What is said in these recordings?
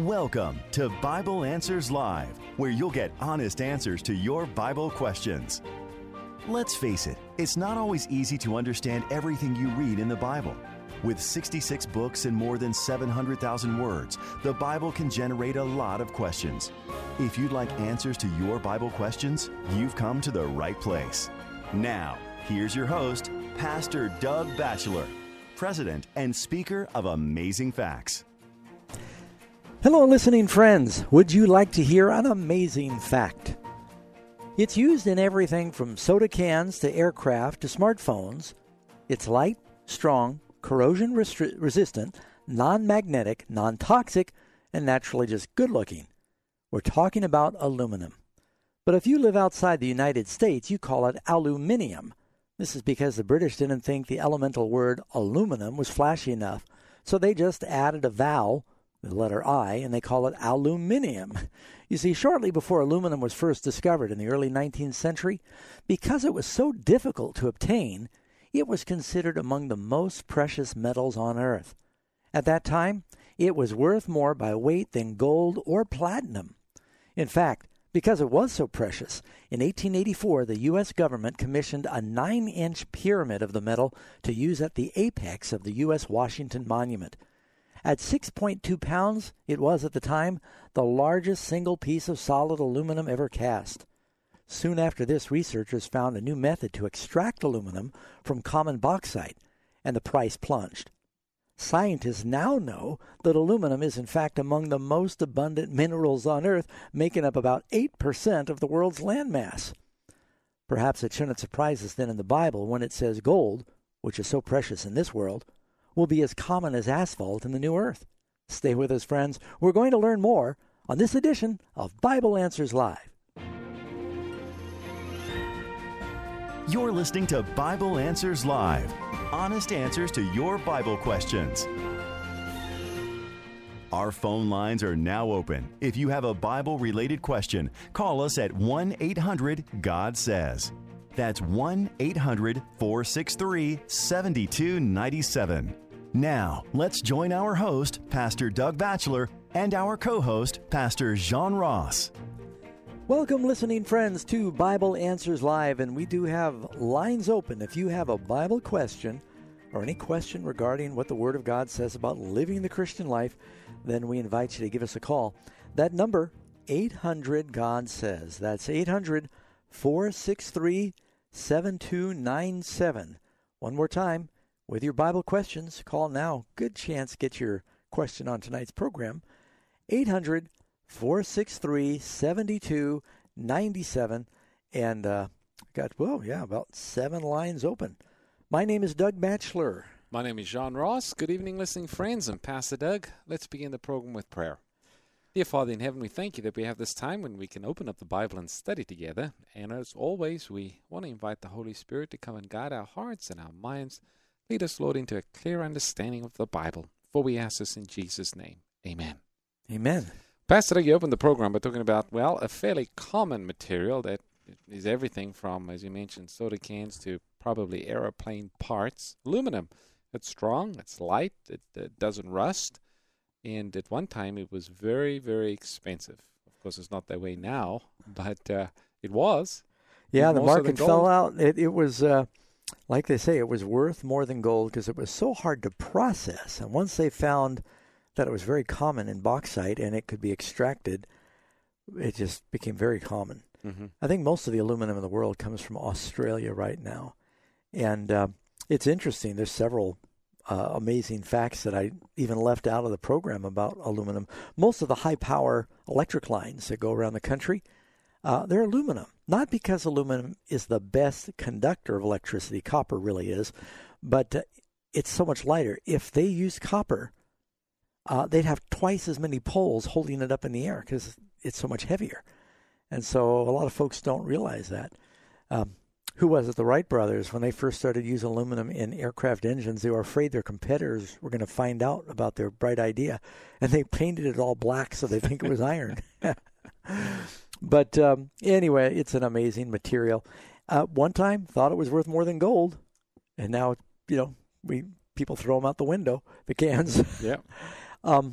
Welcome to Bible Answers Live, where you'll get honest answers to your Bible questions. Let's face it, it's not always easy to understand everything you read in the Bible. With 66 books and more than 700,000 words, the Bible can generate a lot of questions. If you'd like answers to your Bible questions, you've come to the right place. Now, here's your host, Pastor Doug Batchelor, President and Speaker of Amazing Facts. Hello, listening friends. Would you like to hear an amazing fact? It's used in everything from soda cans to aircraft to smartphones. It's light, strong, corrosion-resistant, non-magnetic, non-toxic, and naturally just good-looking. We're talking about aluminum. But if you live outside the United States, you call it aluminium. This is because the British didn't think the elemental word aluminum was flashy enough, so they just added a vowel, the letter I, and they call it aluminium. You see, shortly before aluminum was first discovered in the early 19th century, because it was so difficult to obtain, it was considered among the most precious metals on earth. At that time, it was worth more by weight than gold or platinum. In fact, because it was so precious, in 1884 the U.S. government commissioned a 9-inch pyramid of the metal to use at the apex of the U.S. Washington Monument. At 6.2 pounds, it was at the time the largest single piece of solid aluminum ever cast. Soon after this, researchers found a new method to extract aluminum from common bauxite, and the price plunged. Scientists now know that aluminum is in fact among the most abundant minerals on Earth, making up about 8% of the world's landmass. Perhaps it shouldn't surprise us then in the Bible when it says gold, which is so precious in this world, will be as common as asphalt in the new earth. Stay with us, friends. We're going to learn more on this edition of Bible Answers Live. You're listening to Bible Answers Live, honest answers to your Bible questions. Our phone lines are now open. If you have a Bible-related question, call us at 1-800-GOD-SAYS. That's 1-800-463-7297. Now, let's join our host, Pastor Doug Batchelor, and our co-host, Pastor John Ross. Welcome, listening friends, to Bible Answers Live, and we do have lines open. If you have a Bible question or any question regarding what the Word of God says about living the Christian life, then we invite you to give us a call. That number, 800-GOD-SAYS. That's 800-463-7297. One more time, with your Bible questions, call now. Good chance to get your question on tonight's program. 800-463-7297. And about 7 lines open. My name is Doug Batchelor. My name is John Ross. Good evening, listening friends, and Pastor Doug. Let's begin the program with prayer. Dear Father in heaven, we thank you that we have this time when we can open up the Bible and study together. And as always, we want to invite the Holy Spirit to come and guide our hearts and our minds. Lead us, Lord, into a clear understanding of the Bible. For we ask this in Jesus' name. Amen. Amen. Pastor Doug, you opened the program by talking about, a fairly common material that is everything from, as you mentioned, soda cans to probably aeroplane parts. Aluminum. It's strong, it's light, it doesn't rust. And at one time, it was very, very expensive. Of course, it's not that way now, but it was. Yeah, the market fell out. It was, like they say, it was worth more than gold because it was so hard to process. And once they found that it was very common in bauxite and it could be extracted, it just became very common. Mm-hmm. I think most of the aluminum in the world comes from Australia right now. And it's interesting. There's several amazing facts that I even left out of the program about aluminum. Most of the high-power electric lines that go around the country, they're aluminum. Not because aluminum is the best conductor of electricity. Copper really is. But it's so much lighter. If they used copper, they'd have twice as many poles holding it up in the air because it's so much heavier. And so a lot of folks don't realize that. Who was it? The Wright brothers, when they first started using aluminum in aircraft engines, they were afraid their competitors were going to find out about their bright idea. And they painted it all black so they think it was iron. But anyway, it's an amazing material. One time, thought it was worth more than gold. And now, people throw them out the window, the cans. Yeah.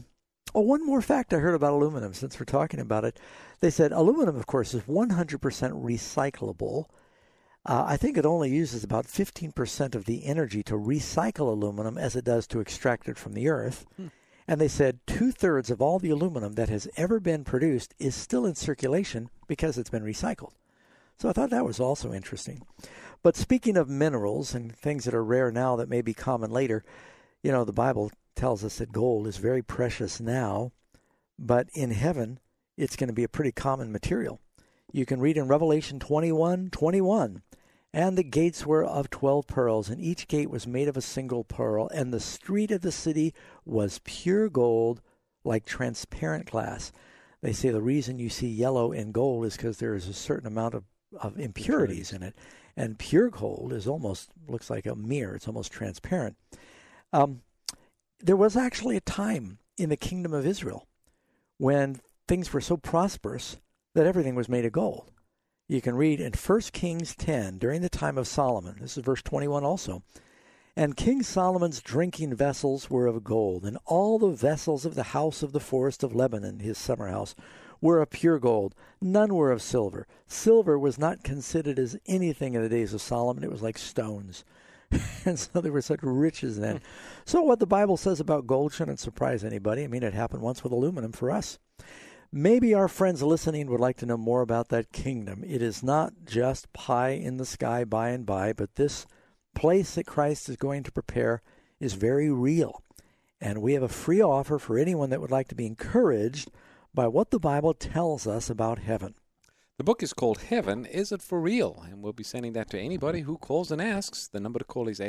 Oh, one more fact I heard about aluminum since we're talking about it. They said aluminum, of course, is 100% recyclable. I think it only uses about 15% of the energy to recycle aluminum as it does to extract it from the earth. And they said 2/3 of all the aluminum that has ever been produced is still in circulation because it's been recycled. So I thought that was also interesting. But speaking of minerals and things that are rare now that may be common later, you know, the Bible tells us that gold is very precious now, but in heaven, it's going to be a pretty common material. You can read in Revelation 21:21, and the gates were of 12 pearls, and each gate was made of a single pearl, and the street of the city was pure gold like transparent glass. They say the reason you see yellow in gold is because there is a certain amount of impurities in it, and pure gold is almost, looks like a mirror. It's almost transparent. There was actually a time in the kingdom of Israel when things were so prosperous that everything was made of gold. You can read in 1 Kings 10, during the time of Solomon. This is verse 21 also. And King Solomon's drinking vessels were of gold, and all the vessels of the house of the forest of Lebanon, his summer house, were of pure gold. None were of silver. Silver was not considered as anything in the days of Solomon. It was like stones. And so there were such riches then. So what the Bible says about gold shouldn't surprise anybody. I mean, it happened once with aluminum for us. Maybe our friends listening would like to know more about that kingdom. It is not just pie in the sky by and by, but this place that Christ is going to prepare is very real. And we have a free offer for anyone that would like to be encouraged by what the Bible tells us about heaven. The book is called Heaven, Is It For Real? And we'll be sending that to anybody who calls and asks. The number to call is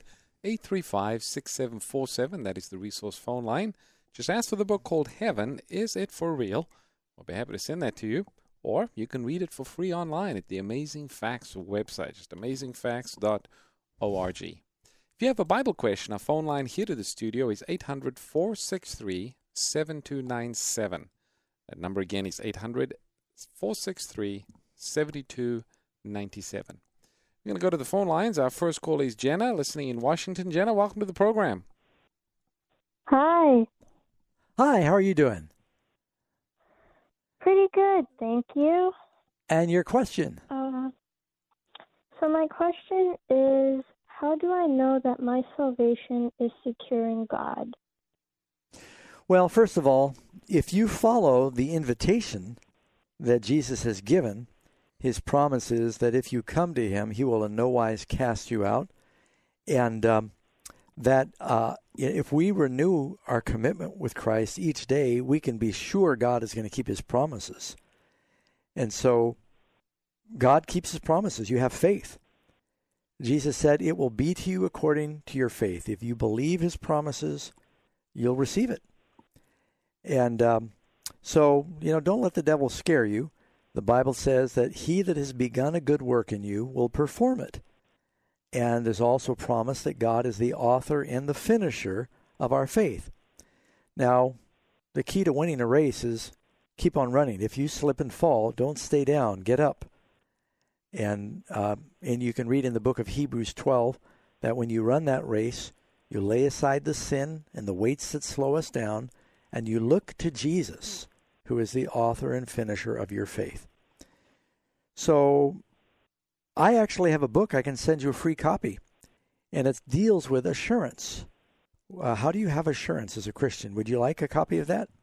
800-835-6747. That is the resource phone line. Just ask for the book called Heaven, Is It For Real? We'll be happy to send that to you. Or you can read it for free online at the Amazing Facts website, just amazingfacts.org. If you have a Bible question, our phone line here to the studio is 800-463-7297. That number again is 800-463-7297. We're going to go to the phone lines. Our first call is Jenna, listening in Washington. Jenna, welcome to the program. Hi. Hi, how are you doing? Pretty good, thank you. And your question? So my question is, how do I know that my salvation is secure in God? Well, first of all, if you follow the invitation that Jesus has given, his promise is that if you come to him, he will in no wise cast you out. And that if we renew our commitment with Christ each day, we can be sure God is going to keep his promises. And so God keeps his promises. You have faith. Jesus said, it will be to you according to your faith. If you believe his promises, you'll receive it. And so, don't let the devil scare you. The Bible says that he that has begun a good work in you will perform it. And there's also promise that God is the author and the finisher of our faith. Now, the key to winning a race is keep on running. If you slip and fall, don't stay down. Get up. And you can read in the book of Hebrews 12 that when you run that race, you lay aside the sin and the weights that slow us down, and you look to Jesus, who is the author and finisher of your faith. So I actually have a book. I can send you a free copy, and it deals with assurance. How do you have assurance as a Christian? Would you like a copy of that?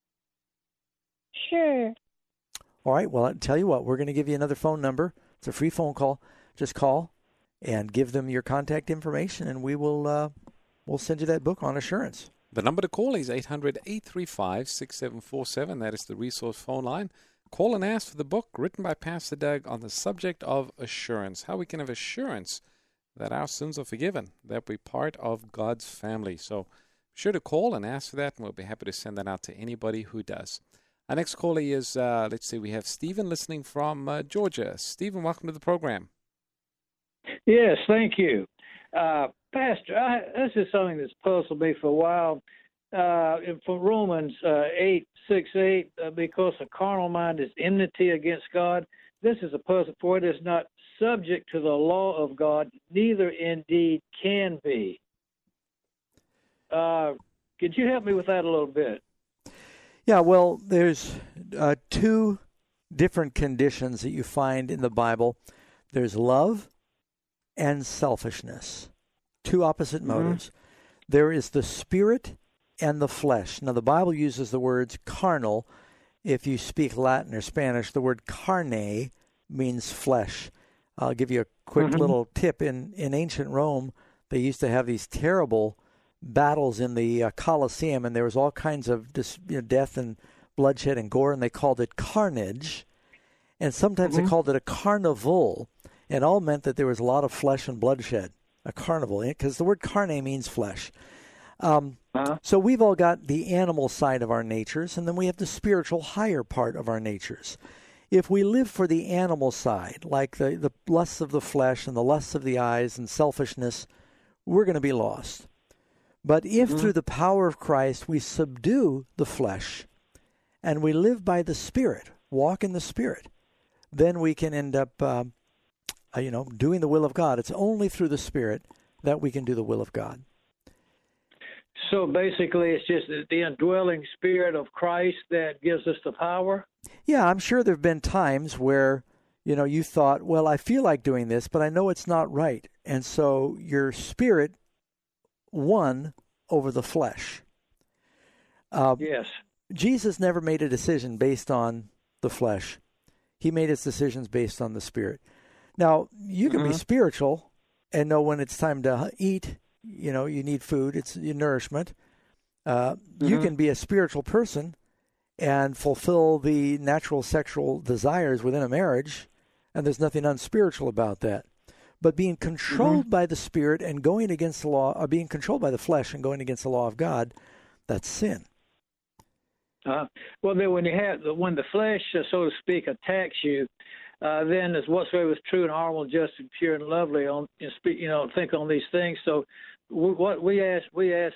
Sure. All right. Well, I'll tell you what. We're going to give you another phone number. It's a free phone call. Just call and give them your contact information, and we'll send you that book on assurance. The number to call is 800-835-6747. That is the resource phone line. Call and ask for the book written by Pastor Doug on the subject of assurance, how we can have assurance that our sins are forgiven, that we're part of God's family. So be sure to call and ask for that, and we'll be happy to send that out to anybody who does. Our next caller is, we have Stephen listening from Georgia. Stephen, welcome to the program. Yes, thank you. Pastor, this is something that's puzzled me for a while. From Romans 8:6-8, because the carnal mind is enmity against God. This is a puzzle, for it is not subject to the law of God, neither indeed can be. Could you help me with that a little bit? Yeah, well, there's two different conditions that you find in the Bible. There's love and selfishness, two opposite motives. There is the spirit and the flesh. Now, the Bible uses the words carnal. If you speak Latin or Spanish, the word carne means flesh. I'll give you a quick little tip. In ancient Rome, they used to have these terrible battles in the Colosseum, and there was all kinds of death and bloodshed and gore, and they called it carnage. And sometimes they called it a carnival, and all meant that there was a lot of flesh and bloodshed, a carnival, because the word carne means flesh. So we've all got the animal side of our natures, and then we have the spiritual higher part of our natures. If we live for the animal side, like the lusts of the flesh and the lusts of the eyes and selfishness, we're going to be lost. But if through the power of Christ we subdue the flesh and we live by the Spirit, walk in the Spirit, then we can end up, doing the will of God. It's only through the Spirit that we can do the will of God. So basically, it's just the indwelling Spirit of Christ that gives us the power? Yeah, I'm sure there have been times where, you thought, well, I feel like doing this, but I know it's not right. And so your spirit won over the flesh. Yes. Jesus never made a decision based on the flesh. He made his decisions based on the Spirit. Now, you can be spiritual and know when it's time to eat. You need food. It's your nourishment. You can be a spiritual person and fulfill the natural sexual desires within a marriage, and there's nothing unspiritual about that. But being controlled by the Spirit and going against the law, or being controlled by the flesh and going against the law of God, that's sin. Well, then when the flesh, so to speak, attacks you, then as whatsoever is true and honorable, just and pure and lovely, think on these things. So, what we ask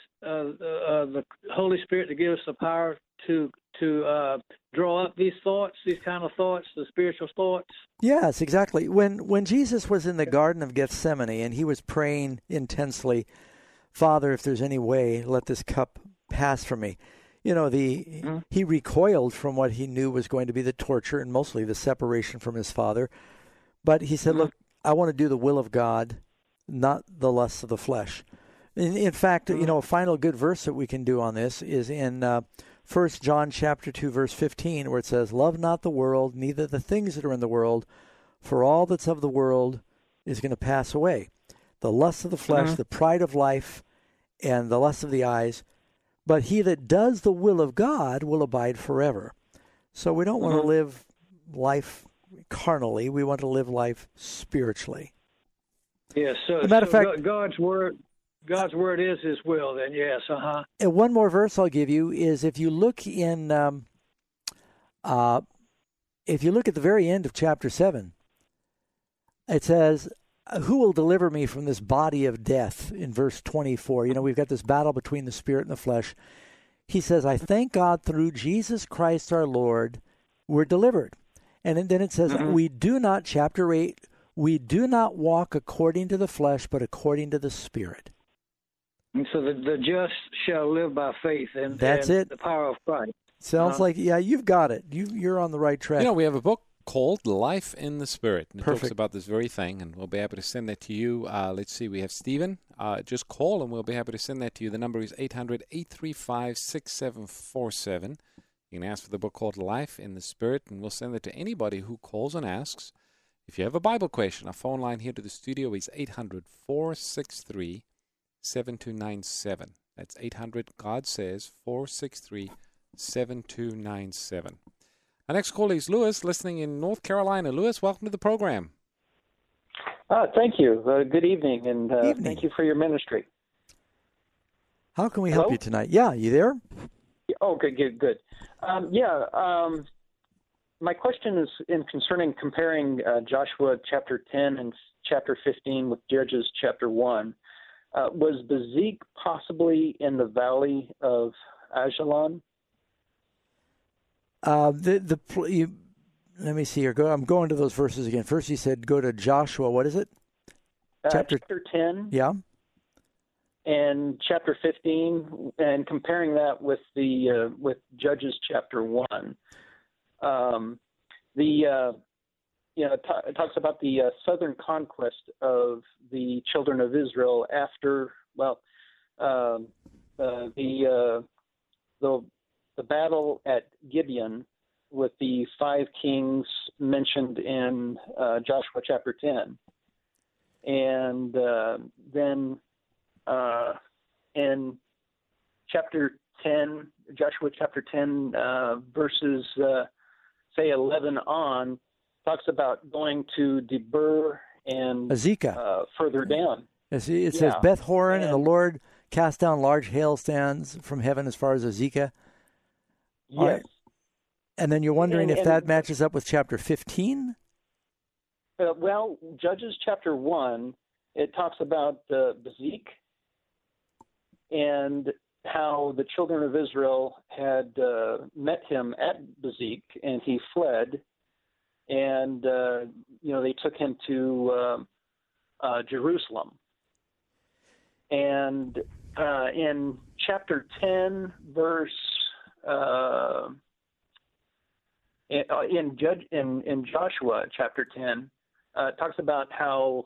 the Holy Spirit to give us the power to draw up these thoughts, these kind of thoughts, the spiritual thoughts. Yes, exactly. When Jesus was in the Garden of Gethsemane and he was praying intensely, Father, if there's any way, let this cup pass from me. He recoiled from what he knew was going to be the torture and mostly the separation from his Father. But he said, look, I want to do the will of God, not the lusts of the flesh. In fact, a final good verse that we can do on this is in 1 John chapter 2, verse 15, where it says, love not the world, neither the things that are in the world, for all that's of the world is going to pass away. The lust of the flesh, the pride of life, and the lust of the eyes. But he that does the will of God will abide forever. So we don't want to live life carnally. We want to live life spiritually. Yes. So, as a matter of fact, God's word is His will. Then yes. And one more verse I'll give you is if you look in, if you look at the very end of chapter 7, it says, who will deliver me from this body of death, in verse 24. We've got this battle between the spirit and the flesh. He says, I thank God through Jesus Christ our Lord, we're delivered. And then it says, we do not, chapter 8, we do not walk according to the flesh, but according to the Spirit. And so the just shall live by faith and the power of Christ. Sounds like, you've got it. You're on the right track. We have a book called Life in the Spirit. And it Perfect. talks about this very thing, and we'll be able to send that to you. Let's see, we have Stephen. Just call, and we'll be able to send that to you. The number is 800-835-6747. You can ask for the book called Life in the Spirit, and we'll send it to anybody who calls and asks. If you have a Bible question, our phone line here to the studio is 800-463-7297. That's 800-God-says-463-7297. Our next caller is Lewis, listening in North Carolina. Lewis, welcome to the program. Thank you. Good evening, and thank you for your ministry. How can we help you tonight? Yeah, you there? Okay, good. My question is concerning comparing Joshua chapter 10 and chapter 15 with Judges chapter 1. Was Bezik possibly in the valley of Ajalon? Let me see here. I'm going to those verses again. First, you said go to Joshua. What is it? Chapter 10. Yeah. and chapter 15, and comparing that with the with Judges chapter 1. It talks about the southern conquest of the children of Israel after, the battle at Gibeon with the 5 kings mentioned in Joshua chapter 10. And then in chapter 10, Joshua chapter 10, verses, say 11 on, talks about going to Debir and Azekah. Further down. It says Beth Horon, and the Lord cast down large hailstones from heaven as far as Azekah. Yes. Right. And then you're wondering if that matches up with chapter 15? Judges chapter 1, it talks about Bezek and how the children of Israel had met him at Bezek, and he fled. And, they took him to Jerusalem. And in chapter 10, verse... in Joshua chapter 10, talks about how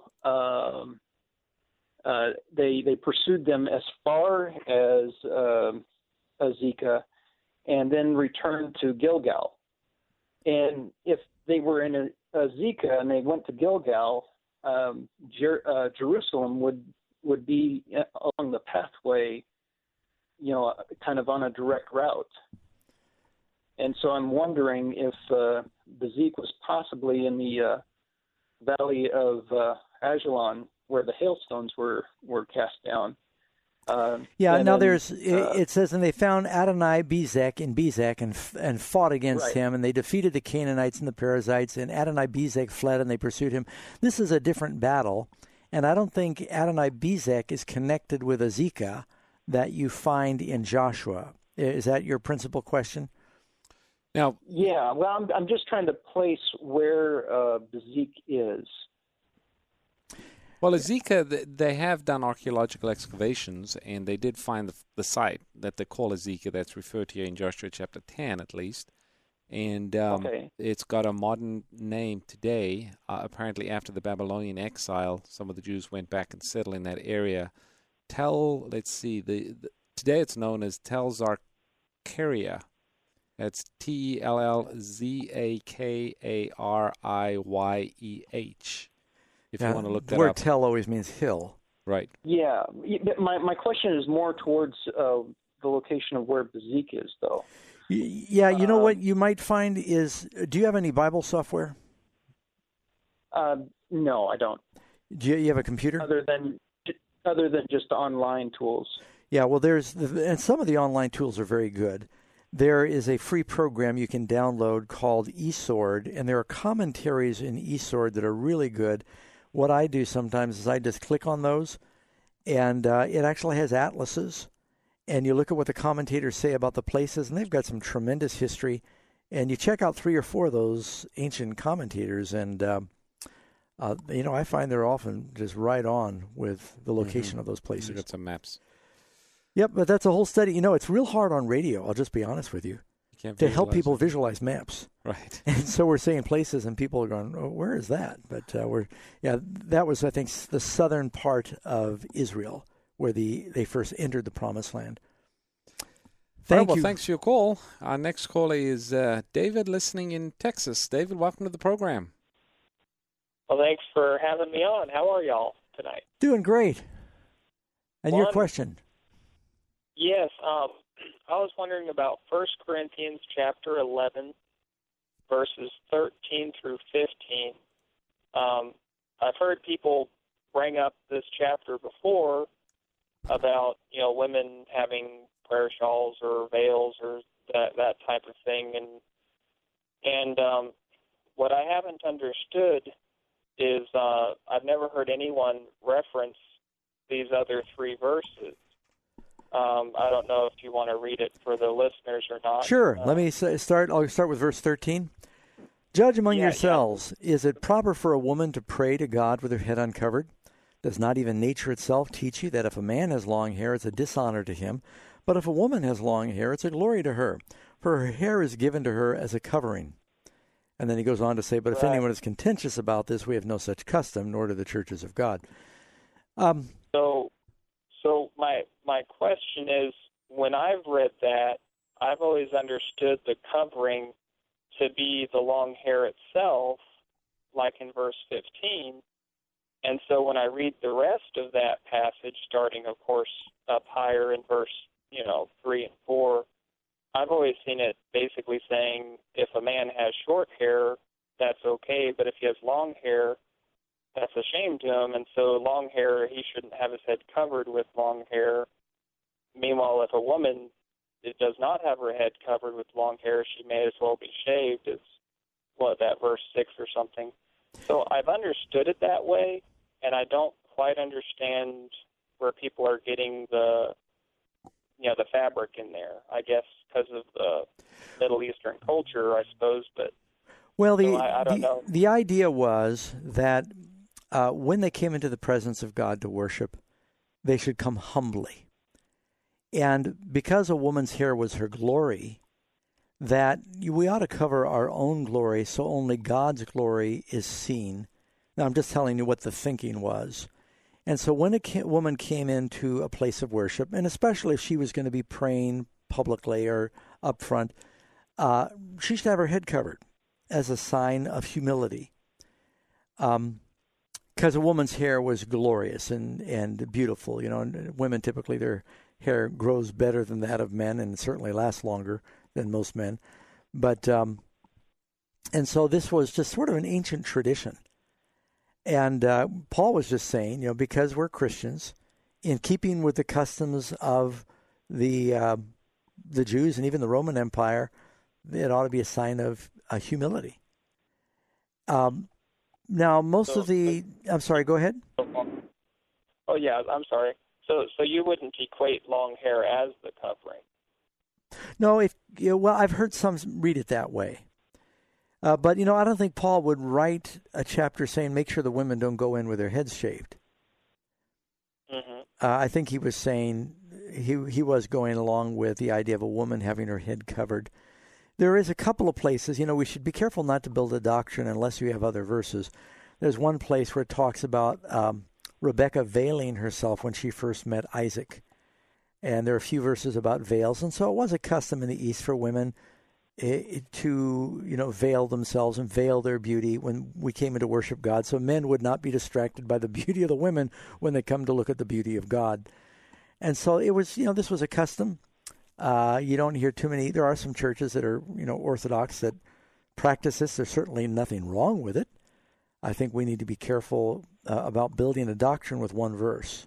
they pursued them as far as Azekah, and then returned to Gilgal. And if they were in Azekah and they went to Gilgal, Jerusalem would be along the pathway, kind of on a direct route. And so I'm wondering if Bezek was possibly in the valley of Ajalon, where the hailstones were cast down. It says, and they found Adonai Bezek in Bezek and fought against him, and they defeated the Canaanites and the Perizzites, and Adonai Bezek fled, and they pursued him. This is a different battle, and I don't think Adonai Bezek is connected with Azekah that you find in Joshua. Is that your principal question? Now, I'm just trying to place where Bezek is. Well, Azekah, they have done archaeological excavations, and they did find the site that they call Azekah that's referred to here in Joshua chapter 10, at least. And it's got a modern name today. Apparently, after the Babylonian exile, some of the Jews went back and settled in that area. Today it's known as Tel Zarkaria. That's Tellzakariyyeh. If you want to look that up. The word tell always means hill. Right. Yeah. My question is more towards the location of where Bezek is, though. Yeah, you know what you might find is, do you have any Bible software? No, I don't. Do you have a computer? Other than just online tools. Yeah, well, and some of the online tools are very good. There is a free program you can download called eSword, and there are commentaries in eSword that are really good. What I do sometimes is I just click on those, and it actually has atlases, and you look at what the commentators say about the places, and they've got some tremendous history, and you check out 3 or 4 of those ancient commentators, and I find they're often just right on with the location of those places. You've got some maps. Yep, but that's a whole study. It's real hard on radio, I'll just be honest with you to help people visualize maps. Right. And so we're saying places, and people are going, "Oh, where is that?" But that was, I think, the southern part of Israel where they first entered the Promised Land. Thanks for your call. Our next caller is David, listening in Texas. David, welcome to the program. Well, thanks for having me on. How are y'all tonight? Doing great. And your question? Yes, I was wondering about 1 Corinthians chapter 11, verses 13 through 15. I've heard people bring up this chapter before about, women having prayer shawls or veils or that type of thing. And what I haven't understood is I've never heard anyone reference these other 3 verses. I don't know if you want to read it for the listeners or not. Sure. Let me start. I'll start with verse 13. Judge among yourselves, is it proper for a woman to pray to God with her head uncovered? Does not even nature itself teach you that if a man has long hair, it's a dishonor to him? But if a woman has long hair, it's a glory to her, for her hair is given to her as a covering. And then he goes on to say, but if anyone is contentious about this, we have no such custom, nor do the churches of God. So my question is, when I've read that, I've always understood the covering to be the long hair itself, like in verse 15. And so when I read the rest of that passage, starting, of course, up higher in verse, 3 and 4, I've always seen it basically saying if a man has short hair, that's okay, but if he has long hair, that's a shame to him, and so long hair, he shouldn't have his head covered with long hair. Meanwhile, if a woman does not have her head covered with long hair, she may as well be shaved. It's, that verse 6 or something. So I've understood it that way, and I don't quite understand where people are getting the fabric in there. I guess because of the Middle Eastern culture, I suppose, but well, I don't know. The idea was that when they came into the presence of God to worship, they should come humbly. And because a woman's hair was her glory, that we ought to cover our own glory so only God's glory is seen. Now, I'm just telling you what the thinking was. And so when a woman came into a place of worship, and especially if she was going to be praying publicly or up front, she should have her head covered as a sign of humility. Because a woman's hair was glorious and beautiful. And women typically, their hair grows better than that of men and certainly lasts longer than most men. But, and so this was just sort of an ancient tradition. And Paul was just saying, because we're Christians, in keeping with the customs of the Jews and even the Roman Empire, it ought to be a sign of humility. Now, most of the... I'm sorry, go ahead. Oh, yeah, I'm sorry. So you wouldn't equate long hair as the covering? No, I've heard some read it that way. But, I don't think Paul would write a chapter saying, make sure the women don't go in with their heads shaved. Mm-hmm. I think he was saying, he was going along with the idea of a woman having her head covered. There is a couple of places, we should be careful not to build a doctrine unless you have other verses. There's one place where it talks about Rebekah veiling herself when she first met Isaac. And there are a few verses about veils. And so it was a custom in the East for women to, veil themselves and veil their beauty when we came in to worship God. So men would not be distracted by the beauty of the women when they come to look at the beauty of God. And so it was, this was a custom. You don't hear too many. There are some churches that are, Orthodox that practice this. There's certainly nothing wrong with it. I think we need to be careful about building a doctrine with one verse.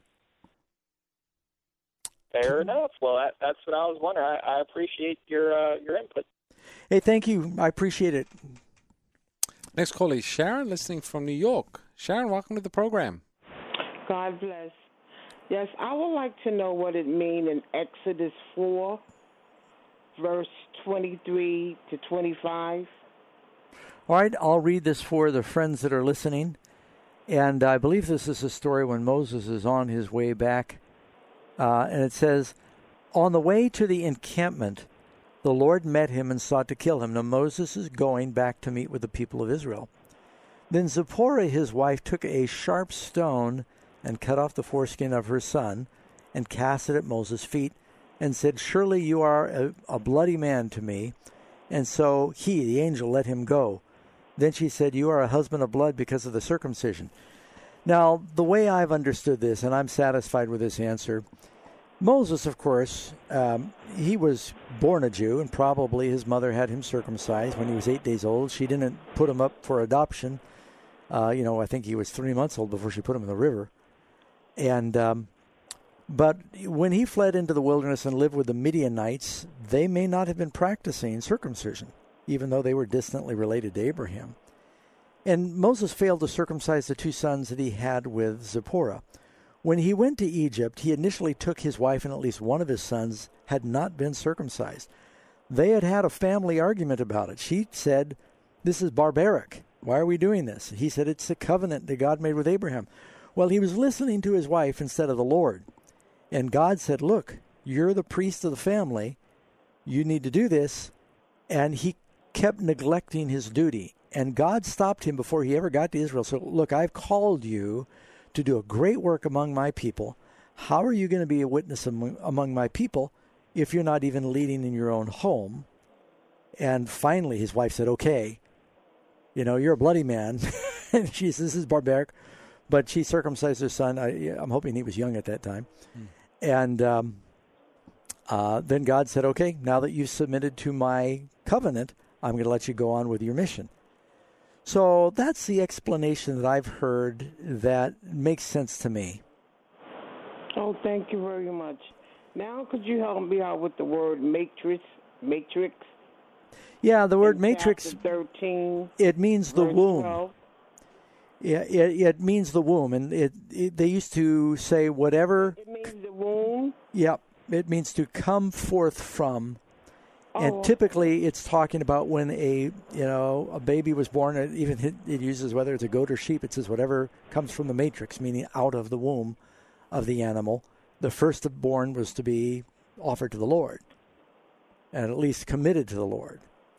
Fair enough. Well, that's what I was wondering. I appreciate your input. Hey, thank you. I appreciate it. Next call is Sharon, listening from New York. Sharon, welcome to the program. God bless. Yes, I would like to know what it means in Exodus 4, verse 23 to 25. All right, I'll read this for the friends that are listening. And I believe this is a story when Moses is on his way back. And it says, on the way to the encampment, the Lord met him and sought to kill him. Now Moses is going back to meet with the people of Israel. Then Zipporah, his wife, took a sharp stone and cut off the foreskin of her son and cast it at Moses' feet and said, surely you are a bloody man to me. And so he, the angel, let him go. Then she said, you are a husband of blood because of the circumcision. Now, the way I've understood this, and I'm satisfied with this answer, Moses, of course, he was born a Jew, and probably his mother had him circumcised when he was 8 days old. She didn't put him up for adoption. I think he was 3 months old before she put him in the river. And but when he fled into the wilderness and lived with the Midianites, they may not have been practicing circumcision, even though they were distantly related to Abraham. And Moses failed to circumcise the two sons that he had with Zipporah. When he went to Egypt, he initially took his wife and at least one of his sons had not been circumcised. They had had a family argument about it. She said, this is barbaric. Why are we doing this? He said, it's a covenant that God made with Abraham. Well, he was listening to his wife instead of the Lord. And God said, look, you're the priest of the family. You need to do this. And he kept neglecting his duty. And God stopped him before he ever got to Israel. So, look, I've called you to do a great work among my people. How are you going to be a witness among my people if you're not even leading in your own home? And finally, his wife said, okay, you're a bloody man. And she says, this is barbaric. But she circumcised her son. I'm hoping he was young at that time. And then God said, okay, now that you've submitted to my covenant, I'm going to let you go on with your mission. So that's the explanation that I've heard that makes sense to me. Oh, thank you very much. Now could you help me out with the word matrix? Yeah, the word matrix, 13, it means the womb. 12. Yeah, it means the womb. And they used to say whatever. It means the womb? Yep, it means to come forth from. Oh, and typically it's talking about when a baby was born. It uses whether it's a goat or sheep. It says whatever comes from the matrix, meaning out of the womb of the animal. The firstborn was to be offered to the Lord and at least committed to the Lord.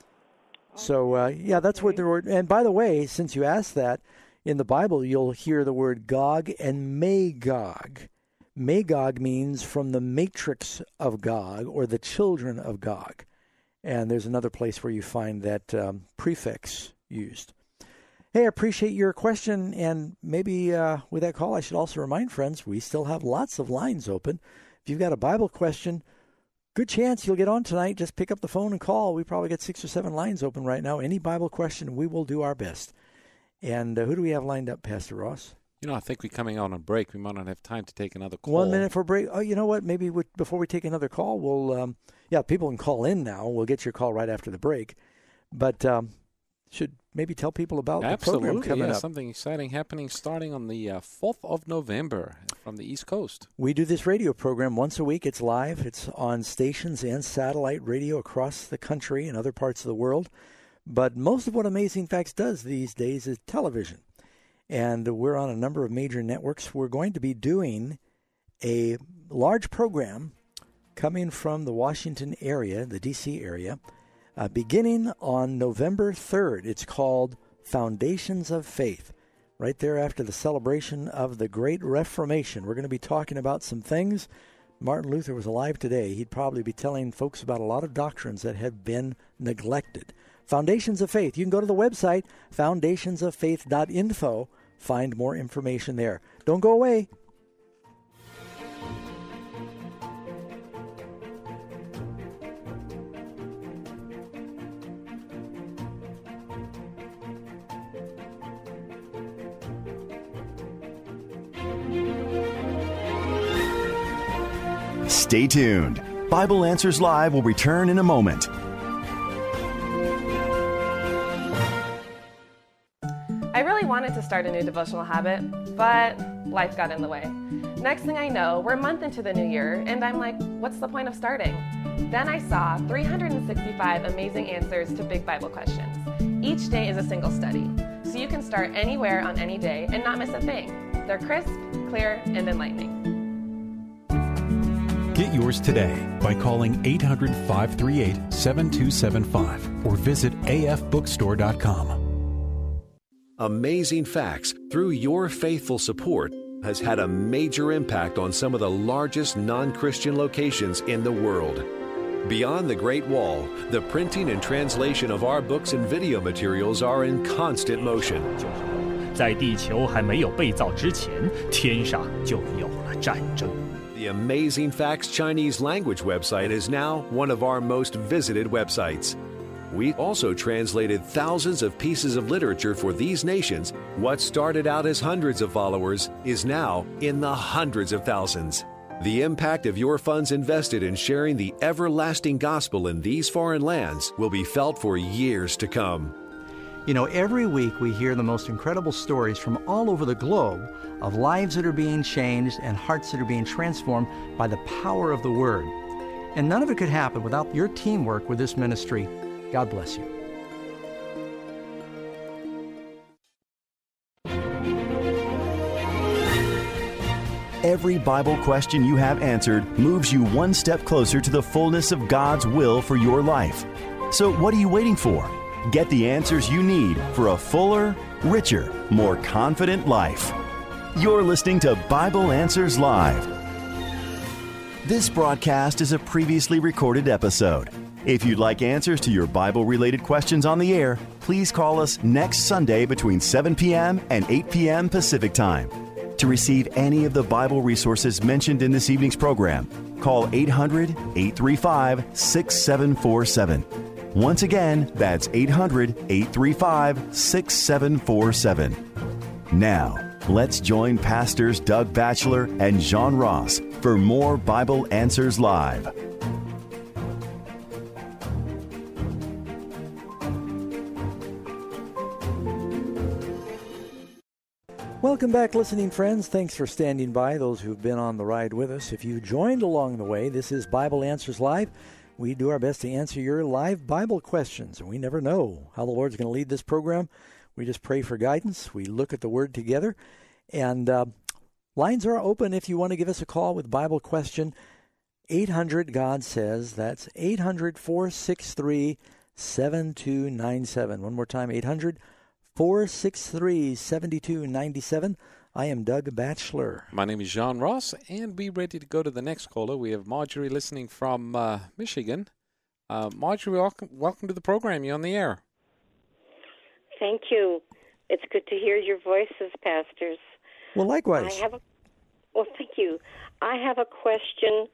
So, that's what the word. And by the way, since you asked that, in the Bible, you'll hear the word Gog and Magog. Magog means from the matrix of Gog, or the children of Gog. And there's another place where you find that prefix used. Hey, I appreciate your question. And maybe with that call, I should also remind friends, we still have lots of lines open. If you've got a Bible question, good chance you'll get on tonight. Just pick up the phone and call. We probably got 6 or 7 lines open right now. Any Bible question, we will do our best. And who do we have lined up, Pastor Ross? I think we're coming on a break. We might not have time to take another call. 1 minute for break. Oh, you know what? Maybe before we take another call, we'll, people can call in now. We'll get your call right after the break. But should maybe tell people about the program coming up. Something exciting happening starting on the 4th of November from the East Coast. We do this radio program once a week. It's live. It's on stations and satellite radio across the country and other parts of the world. But most of what Amazing Facts does these days is television. And we're on a number of major networks. We're going to be doing a large program coming from the Washington area, the D.C. area, beginning on November 3rd. It's called Foundations of Faith. Right there after the celebration of the Great Reformation. We're going to be talking about some things. Martin Luther was alive today. He'd probably be telling folks about a lot of doctrines that have been neglected. Foundations of Faith. You can go to the website, foundationsoffaith.info. Find more information there. Don't go away. Stay tuned. Bible Answers Live will return in a moment. I really wanted to start a new devotional habit, but life got in the way. Next thing I know, we're a month into the new year, and I'm like, what's the point of starting? Then I saw 365 amazing answers to big Bible questions. Each day is a single study, so you can start anywhere on any day and not miss a thing. They're crisp, clear, and enlightening. Get yours today by calling 800-538-7275 or visit afbookstore.com. Amazing Facts, through your faithful support, has had a major impact on some of the largest non-Christian locations in the world. Beyond the Great Wall, the printing and translation of our books and video materials are in constant motion. 在地球还没有被造之前，天上就有了战争。 The Amazing Facts Chinese language website is now one of our most visited websites. We also translated thousands of pieces of literature for these nations. What started out as hundreds of followers is now in the hundreds of thousands. The impact of your funds invested in sharing the everlasting gospel in these foreign lands will be felt for years to come. You know, every week we hear the most incredible stories from all over the globe of lives that are being changed and hearts that are being transformed by the power of the Word. And none of it could happen without your teamwork with this ministry. God bless you. every Bible question you have answered moves you one step closer to the fullness of God's will for your life. So what are you waiting for? Get the answers you need for a fuller, richer, more confident life. You're listening to Bible Answers Live. This broadcast is a previously recorded episode. If you'd like answers to your Bible-related questions on the air, please call us next Sunday between 7 p.m. and 8 p.m. Pacific Time. To receive any of the Bible resources mentioned in this evening's program, call 800-835-6747. Once again, that's 800-835-6747. Now, let's join Pastors Doug Batchelor and John Ross for more Bible Answers Live. Welcome back, listening friends. Thanks for standing by, those who've been on the ride with us. If you joined along the way, this is Bible Answers Live. We do our best to answer your live Bible questions, and we never know how the Lord's going to lead this program. We just pray for guidance. We look at the Word together, and lines are open if you want to give us a call with Bible question. 800 God Says. That's 800-463-7297. One more time, 800-463-7297. I am Doug Batchelor. My name is John Ross, and we're ready to go to the next caller. We have Marjorie listening from Michigan. Marjorie, welcome to the program. You're on the air. Thank you. It's good to hear your voices, pastors. Well, likewise. Thank you. I have a question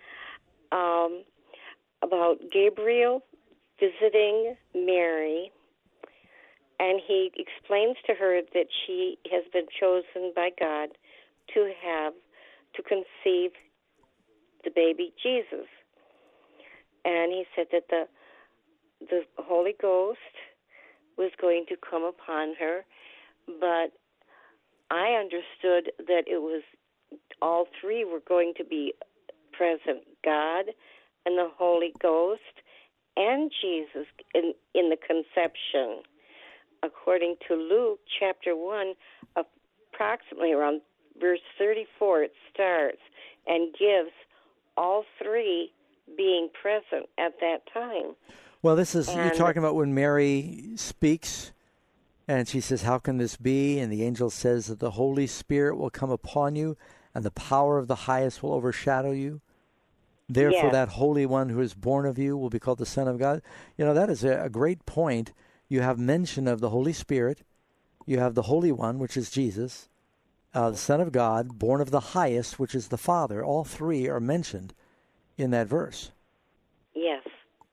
about Gabriel visiting Mary. And he explains to her that she has been chosen by God to conceive the baby Jesus. And he said that the Holy Ghost was going to come upon her, but I understood that it was all three were going to be present, God and the Holy Ghost and Jesus in the conception. According to Luke chapter 1, approximately around verse 34, it starts and gives all three being present at that time. Well, this is, you're talking about when Mary speaks, and she says, how can this be? And the angel says that the Holy Spirit will come upon you, and the power of the highest will overshadow you. Therefore, that Holy One who is born of you will be called the Son of God. You know, that is a great point. You have mention of the Holy Spirit. You have the Holy One, which is Jesus, the Son of God, born of the highest, which is the Father. All three are mentioned in that verse. Yes.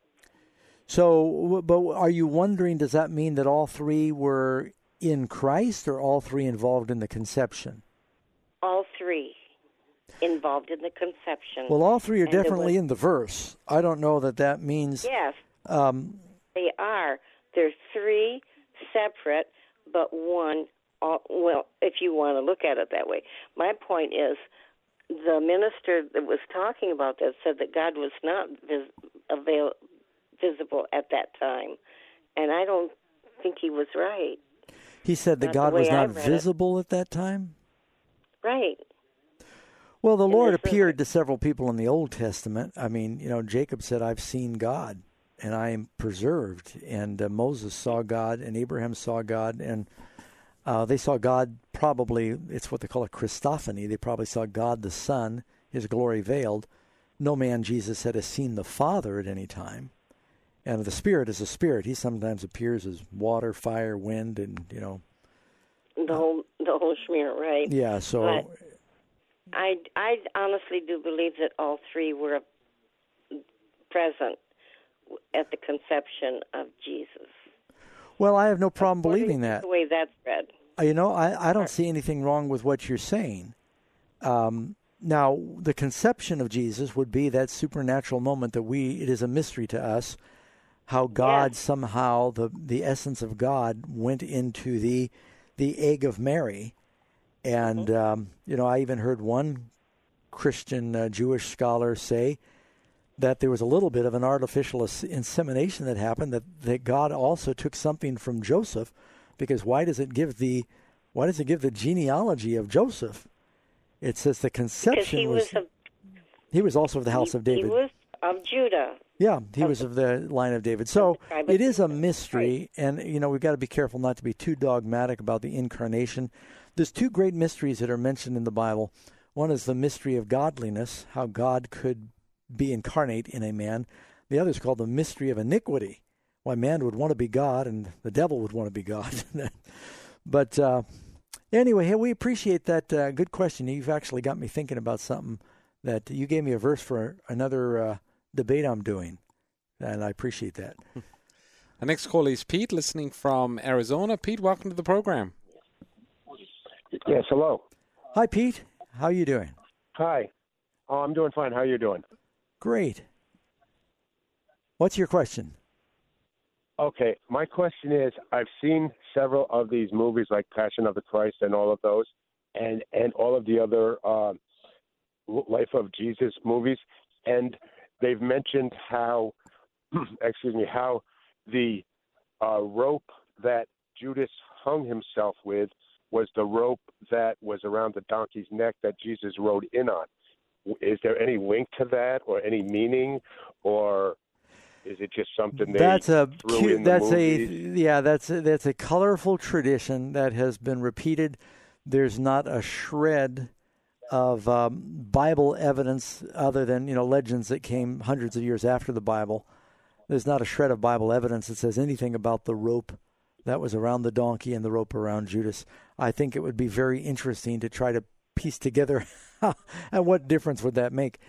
So, but are you wondering, does that mean that all three were in Christ or all three involved in the conception? All three involved in the conception. Well, all three are definitely in the verse. I don't know that means... Yes, they are. There's three separate, but one, well, if you want to look at it that way. My point is, the minister that was talking about that said that God was not visible at that time, and I don't think he was right. He said that God was not visible at that time? Right. Well, the Lord appeared to several people in the Old Testament. I mean, Jacob said, I've seen God, and I am preserved. And Moses saw God, and Abraham saw God, and they saw God probably, it's what they call a Christophany. They probably saw God the Son, his glory veiled. No man, Jesus said, has seen the Father at any time. And the Spirit is a spirit. He sometimes appears as water, fire, wind, and, the whole schmear, right? Yeah, so... But I honestly do believe that all three were present at the conception of Jesus. Well, I have no problem believing that. The way that's read. I don't see anything wrong with what you're saying. Now, the conception of Jesus would be that supernatural moment that it is a mystery to us, how God somehow, the essence of God, went into the egg of Mary. And, I even heard one Christian Jewish scholar say that there was a little bit of an artificial insemination that happened, that God also took something from Joseph, because why does it give the genealogy of Joseph? It says the conception he was also of the house of David. He was of Judah. Yeah, he was of the line of David. So it is a mystery, and we've got to be careful not to be too dogmatic about the incarnation. There's two great mysteries that are mentioned in the Bible. One is the mystery of godliness, how God could be incarnate in a man. The other is called the mystery of iniquity, why man would want to be God and the devil would want to be God. But anyway, hey, we appreciate that good question. You've actually got me thinking about something that you gave me a verse for another debate I'm doing, and I appreciate that. Our next call is Pete, listening from Arizona. Pete, welcome to the program. Yes, hello. Hi, Pete. How are you doing? Hi. Oh, I'm doing fine. How are you doing? Great. What's your question? Okay, my question is, I've seen several of these movies like Passion of the Christ and all of those, and all of the other Life of Jesus movies, and they've mentioned how, how the rope that Judas hung himself with was the rope that was around the donkey's neck that Jesus rode in on. Is there any link to that, or any meaning, or is it just something that's a colorful tradition that has been repeated. There's not a shred of Bible evidence other than legends that came hundreds of years after the Bible. There's not a shred of Bible evidence that says anything about the rope that was around the donkey and the rope around Judas. I think it would be very interesting to try to piece together and what difference would that make.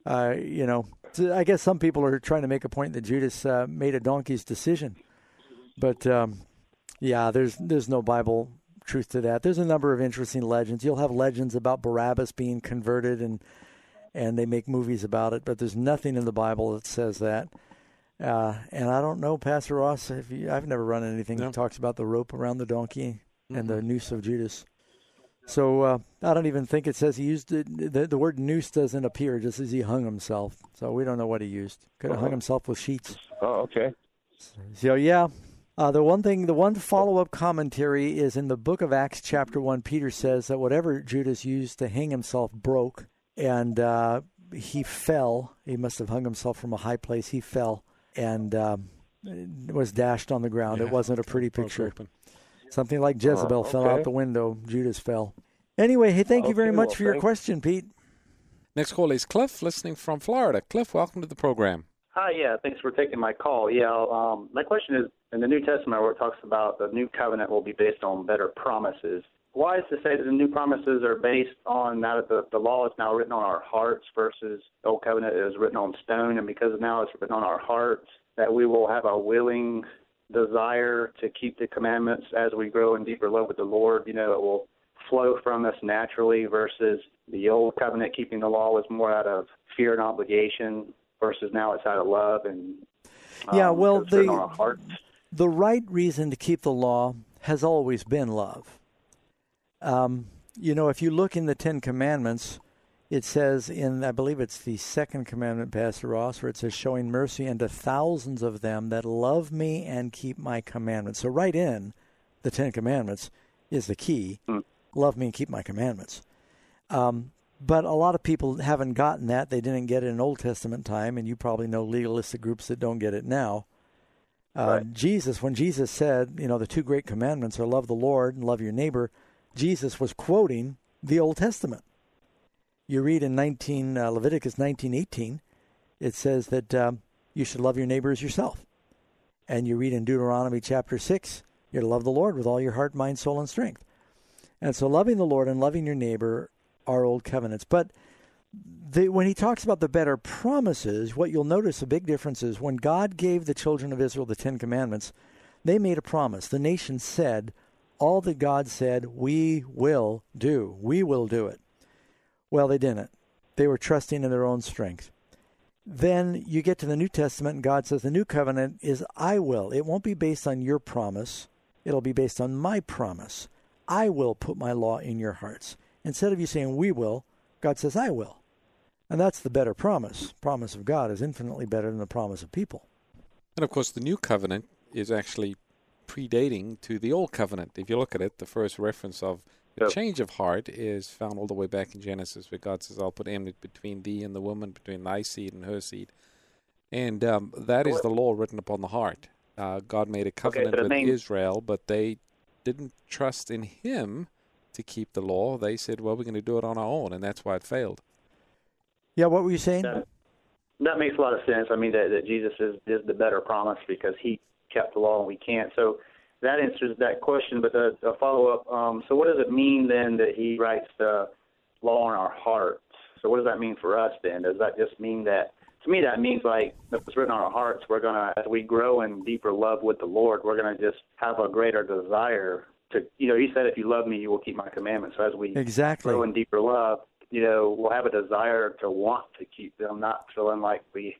I guess some people are trying to make a point that Judas made a donkey's decision, but there's no Bible truth to that. There's a number of interesting legends. You'll have legends about Barabbas being converted, and they make movies about it, but there's nothing in the Bible that says that. And I don't know, Pastor Ross, I've never run anything that talks about the rope around the donkey and the noose of Judas. So I don't even think it says he used it. The word noose doesn't appear, just as he hung himself. So we don't know what he used. Could have hung himself with sheets. Oh, okay. So, the one follow-up commentary is in the book of Acts chapter 1. Peter says that whatever Judas used to hang himself broke, and he fell. He must have hung himself from a high place. He fell and was dashed on the ground. It wasn't a pretty picture. Something like Jezebel fell out the window. Judas fell. Anyway, hey, thank you very much for your question, Pete. Next call is Cliff, listening from Florida. Cliff, welcome to the program. Hi, thanks for taking my call. My question is, in the New Testament where it talks about the new covenant will be based on better promises, why is to say that the new promises are based on now that the law is now written on our hearts versus the old covenant is written on stone, and because now it's written on our hearts, that we will have a willing desire to keep the commandments as we grow in deeper love with the Lord? It will flow from us naturally, versus the old covenant keeping the law was more out of fear and obligation, versus now it's out of love and the right reason to keep the law has always been love. If you look in the Ten Commandments, it says I believe it's the second commandment, Pastor Ross, where it says, showing mercy unto thousands of them that love me and keep my commandments. So right in the Ten Commandments is the key, love me and keep my commandments. But a lot of people haven't gotten that. They didn't get it in Old Testament time, and you probably know legalistic groups that don't get it now. Right. When Jesus said, the two great commandments are love the Lord and love your neighbor, Jesus was quoting the Old Testament. You read in Leviticus 19:18, it says that you should love your neighbor as yourself. And you read in Deuteronomy chapter 6, you're to love the Lord with all your heart, mind, soul, and strength. And so loving the Lord and loving your neighbor are old covenants. But when he talks about the better promises, what you'll notice a big difference is when God gave the children of Israel the Ten Commandments, they made a promise. The nation said, all that God said, we will do. We will do it. Well, they didn't. They were trusting in their own strength. Then you get to the New Testament, and God says the new covenant is I will. It won't be based on your promise. It'll be based on my promise. I will put my law in your hearts. Instead of you saying we will, God says I will. And that's the better promise. Promise of God is infinitely better than the promise of people. And of course, the new covenant is actually predating to the old covenant. If you look at it, the first reference of The change of heart is found all the way back in Genesis, where God says, I'll put enmity between thee and the woman, between thy seed and her seed. And that is the law written upon the heart. God made a covenant with Israel, but they didn't trust in him to keep the law. They said, well, we're going to do it on our own, and that's why it failed. Yeah, what were you saying? That makes a lot of sense. I mean, that Jesus is the better promise because he kept the law and we can't. So that answers that question. But a follow-up, so what does it mean then that he writes the law on our hearts? So what does that mean for us then? Does that just mean that, to me, that means like if it's written on our hearts, we're going to, as we grow in deeper love with the Lord, we're going to just have a greater desire to, he said, if you love me, you will keep my commandments. So as we grow in deeper love, we'll have a desire to want to keep them, not feeling like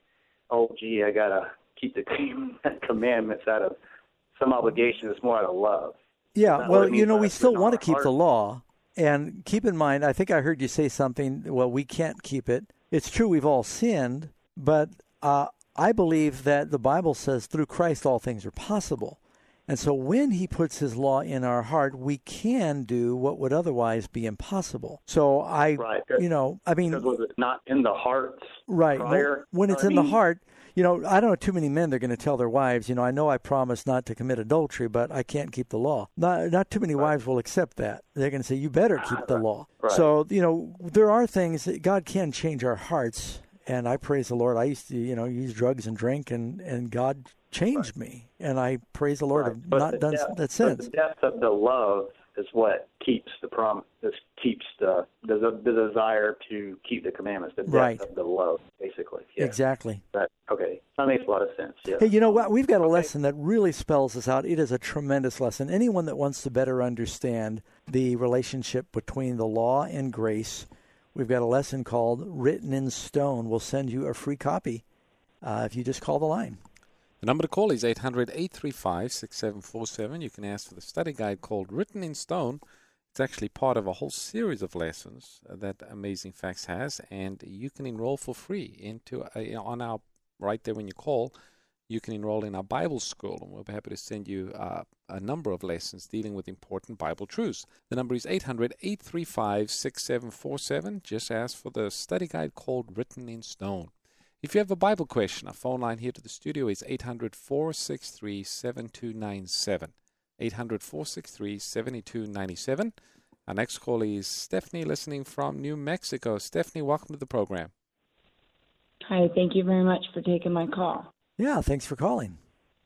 I got to keep the commandments out of some obligation. It's more out of love. Yeah, well, we still want to keep the law. And keep in mind, I think I heard you say something, well, we can't keep it. It's true we've all sinned, but I believe that the Bible says through Christ all things are possible. And so when he puts his law in our heart, we can do what would otherwise be impossible. So because was it not in the heart prior? When it's in the heart, I don't know too many men that are going to tell their wives, I know I promised not to commit adultery, but I can't keep the law. Not too many wives will accept that. They're going to say, you better keep the law. Right. So, there are things that God can change our hearts. And I praise the Lord. I used to, use drugs and drink, and God changed me. And I praise the Lord. I've not done that since. The depth of the love is what keeps the promise. Keeps the desire to keep the commandments. The depth of the love, basically. Yeah. Exactly. That makes a lot of sense. Yeah. Hey, you know what? We've got a lesson that really spells this out. It is a tremendous lesson. Anyone that wants to better understand the relationship between the law and grace, we've got a lesson called Written in Stone. We'll send you a free copy if you just call the line. The number to call is 800-835-6747. You can ask for the study guide called Written in Stone. It's actually part of a whole series of lessons that Amazing Facts has, and you can enroll for free on our right there when you call. You can enroll in our Bible school, and we'll be happy to send you a number of lessons dealing with important Bible truths. The number is 800-835-6747. Just ask for the study guide called Written in Stone. If you have a Bible question, our phone line here to the studio is 800-463-7297. 800-463-7297. Our next call is Stephanie, listening from New Mexico. Stephanie, welcome to the program. Hi, thank you very much for taking my call. Yeah, thanks for calling.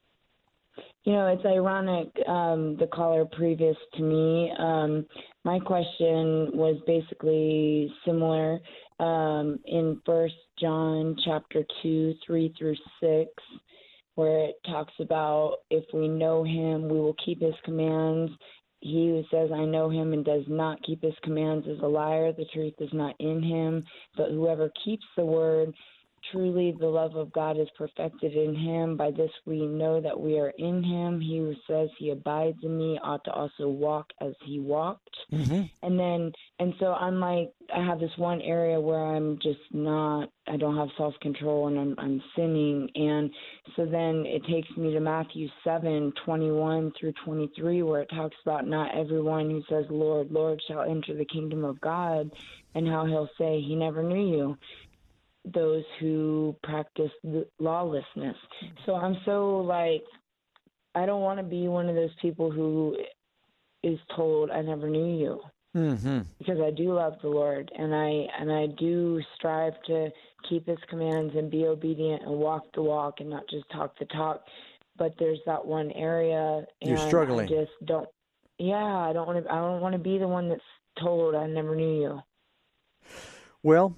It's ironic, the caller previous to me, my question was basically similar in 1 John chapter 2, 3 through 6, where it talks about if we know him, we will keep his commands. He who says, I know him and does not keep his commands is a liar. The truth is not in him. But whoever keeps the word, truly the love of God is perfected in him. By this we know that we are in him. He who says he abides in me ought to also walk as he walked. Mm-hmm. And so I'm like, I have this one area where I'm just not, I don't have self-control and I'm sinning. And so then it takes me to Matthew 7:21 through 23, where it talks about not everyone who says, Lord, Lord, shall enter the kingdom of God, and how he'll say he never knew you. Those who practice lawlessness. So I'm so like, I don't want to be one of those people who is told I never knew you. Mm-hmm. Because I do love the Lord, and I do strive to keep his commands and be obedient and walk the walk and not just talk the talk. But there's that one area, and you're struggling. I just don't. Yeah, I don't want to be the one that's told I never knew you. Well,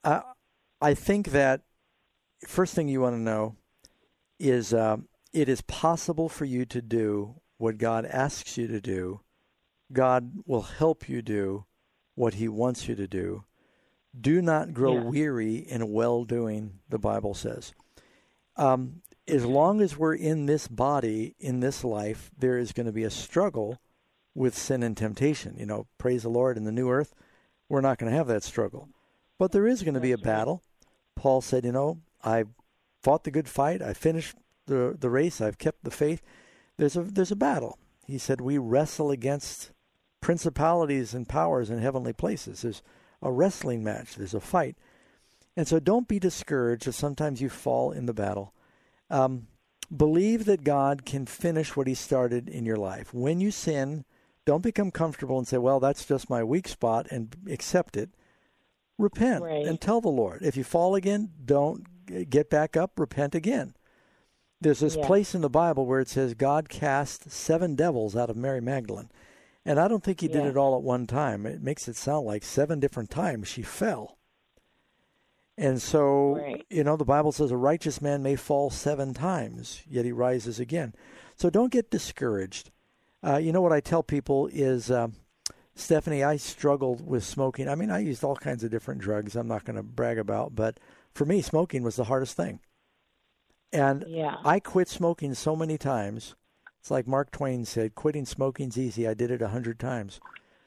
I think that first thing you want to know is it is possible for you to do what God asks you to do. God will help you do what he wants you to do. Do not grow weary in well-doing, the Bible says. As long as we're in this body, in this life, there is going to be a struggle with sin and temptation. Praise the Lord, in the new earth, we're not going to have that struggle. But there is going to be a battle. Paul said, I fought the good fight. I finished the race. I've kept the faith. There's a battle. He said, we wrestle against principalities and powers in heavenly places. There's a wrestling match. There's a fight. And so don't be discouraged if sometimes you fall in the battle. Believe that God can finish what he started in your life. When you sin, don't become comfortable and say, well, that's just my weak spot, and accept it. Repent and tell the Lord. If you fall again, don't get back up, repent again. There's this place in the Bible where it says God cast 7 devils out of Mary Magdalene. And I don't think he did it all at one time. It makes it sound like 7 different times she fell. And so, the Bible says a righteous man may fall 7 times, yet he rises again. So don't get discouraged. What I tell people is, Stephanie, I struggled with smoking. I mean, I used all kinds of different drugs I'm not going to brag about, but for me, smoking was the hardest thing. And I quit smoking so many times. It's like Mark Twain said, quitting smoking's easy. I did it 100 times.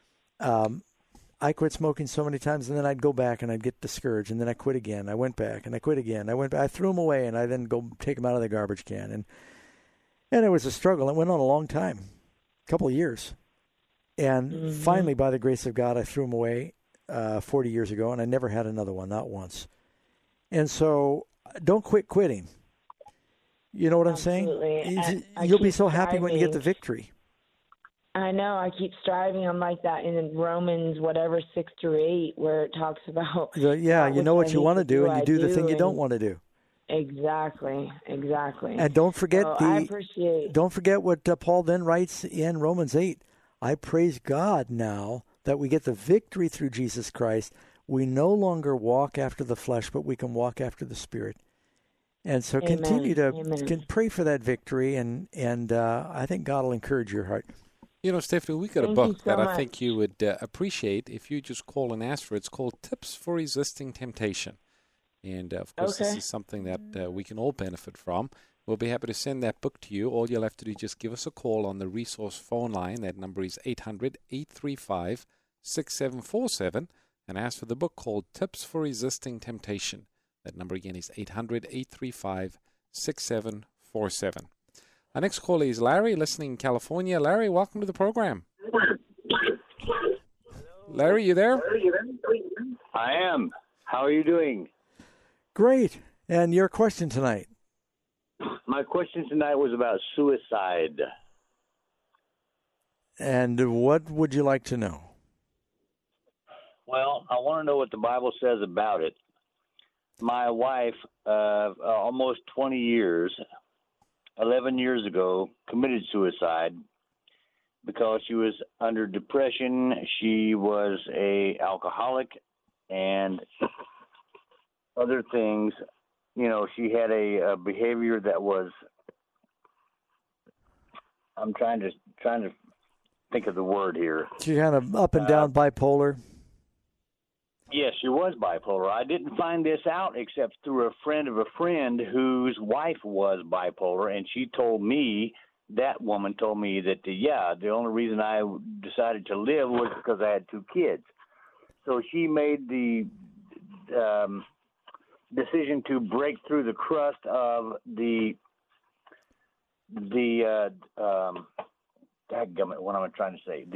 I quit smoking so many times, and then I'd go back and I'd get discouraged, and then I quit again. I went back and I quit again. I threw them away, and I then go take them out of the garbage can. And it was a struggle. It went on a long time, a couple of years. And finally, by the grace of God, I threw them away 40 years ago, and I never had another one, not once. And so don't quit quitting. You know what I'm saying? You'll be so happy when you get the victory. I know. I keep striving. I'm like that in Romans, 6-8, where it talks about. Yeah, you know what you want to do, and you do the thing you don't want to do. Exactly. And don't forget don't forget what Paul then writes in Romans 8. I praise God now that we get the victory through Jesus Christ. We no longer walk after the flesh, but we can walk after the Spirit. And so continue to pray for that victory, and I think God will encourage your heart. Stephanie, we got a book that I think you would appreciate if you just call and ask for it. It's called Tips for Resisting Temptation. And, of course, this is something that we can all benefit from. We'll be happy to send that book to you. All you'll have to do is just give us a call on the resource phone line. That number is 800-835-6747, and ask for the book called Tips for Resisting Temptation. That number again is 800-835-6747. Our next caller is Larry, listening in California. Larry, welcome to the program. Larry, you there? I am. How are you doing? Great. And your question tonight? My question tonight was about suicide. And what would you like to know? Well, I want to know what the Bible says about it. My wife, almost 20 years, 11 years ago, committed suicide because she was under depression. She was an alcoholic and other things. She had a behavior that was. I'm trying to think of the word here. She kind of up and down bipolar. Yes, she was bipolar. I didn't find this out except through a friend of a friend whose wife was bipolar, and that woman told me that the only reason I decided to live was because I had 2 kids. So she made the decision to break through the crust of what am I trying to say?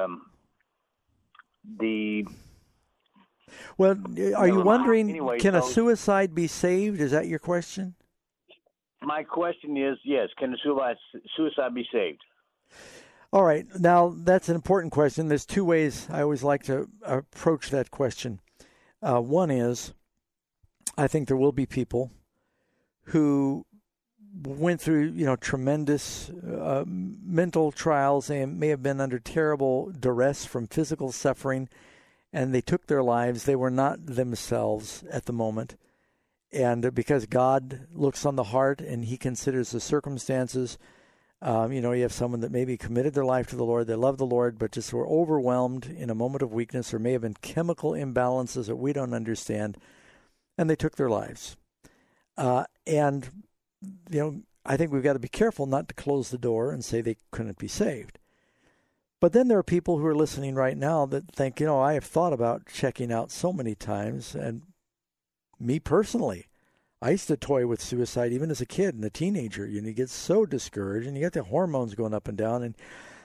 Well, are you wondering, can a suicide be saved? Is that your question? My question is, yes, can a suicide be saved? All right. Now, that's an important question. There's 2 ways I always like to approach that question. One is, I think there will be people who went through, tremendous mental trials and may have been under terrible duress from physical suffering, and they took their lives. They were not themselves at the moment. And because God looks on the heart and he considers the circumstances, you have someone that maybe committed their life to the Lord. They love the Lord, but just were overwhelmed in a moment of weakness, or may have been chemical imbalances that we don't understand, and they took their lives. And I think we've got to be careful not to close the door and say they couldn't be saved. But then there are people who are listening right now that think, I have thought about checking out so many times. And me personally, I used to toy with suicide even as a kid and a teenager. You get so discouraged, and you get the hormones going up and down.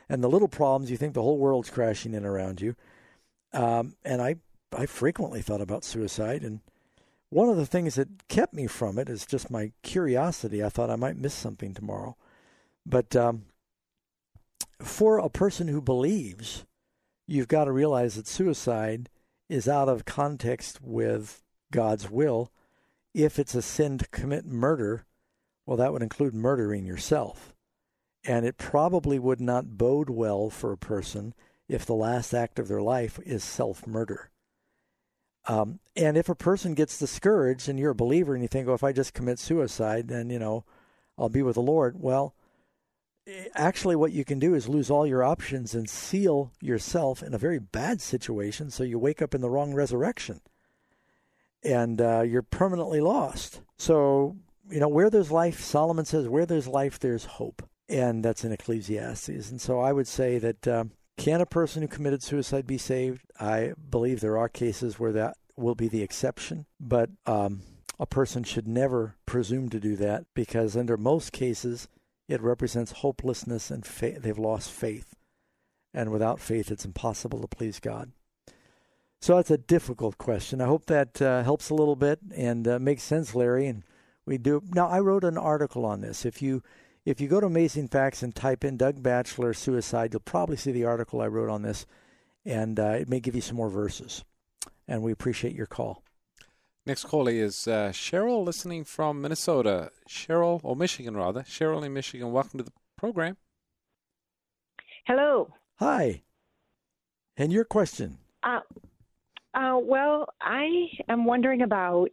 And the little problems, you think the whole world's crashing in around you. And I frequently thought about suicide. And one of the things that kept me from it is just my curiosity. I thought I might miss something tomorrow. But for a person who believes, you've got to realize that suicide is out of context with God's will. If it's a sin to commit murder, well, that would include murdering yourself. And it probably would not bode well for a person if the last act of their life is self-murder. And if a person gets discouraged and you're a believer and you think, oh, if I just commit suicide, then, I'll be with the Lord. Well, actually what you can do is lose all your options and seal yourself in a very bad situation so you wake up in the wrong resurrection. And you're permanently lost. So, where there's life, Solomon says, where there's life, there's hope. And that's in Ecclesiastes. And so I would say that can a person who committed suicide be saved? I believe there are cases where that will be the exception. But a person should never presume to do that because under most cases, it represents hopelessness and they've lost faith. And without faith, it's impossible to please God. So that's a difficult question. I hope that helps a little bit and makes sense, Larry. And we do. Now, I wrote an article on this. If you go to Amazing Facts and type in Doug Batchelor suicide, you'll probably see the article I wrote on this, and it may give you some more verses. And we appreciate your call. Next caller is Cheryl, listening from Minnesota. Cheryl, or Michigan rather. Cheryl in Michigan, welcome to the program. Hello. Hi. And your question? Well, I am wondering about